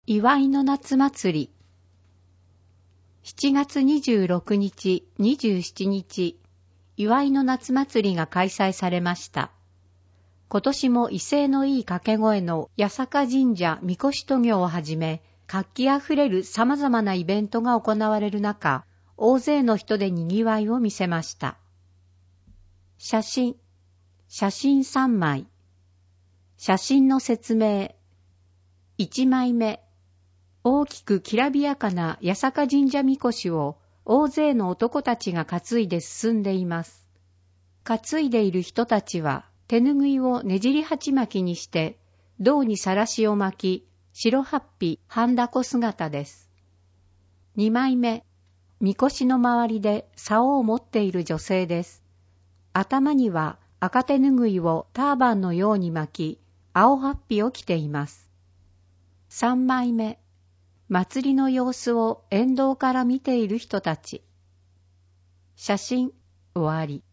祝いの夏祭り。7月26日、27日、祝いの夏祭りが開催されました。今年も威勢のいい掛け声の八坂神社みこし渡御をはじめ、活気あふれる様々なイベントが行われる中、大勢の人で賑わいを見せました。写真3枚。写真の説明。1枚目。大きくきらびやかな八坂神社みこしを大勢の男たちが担いで進んでいます。担いでいる人たちは手ぬぐいをねじり鉢巻きにして胴にさらしを巻き、白はっぴ半襷姿です。2枚目。みこしの周りで竿を持っている女性です。頭には赤手ぬぐいをターバンのように巻き、青はっぴを着ています。3枚目。祭りの様子を沿道から見ている人たち。写真終わり。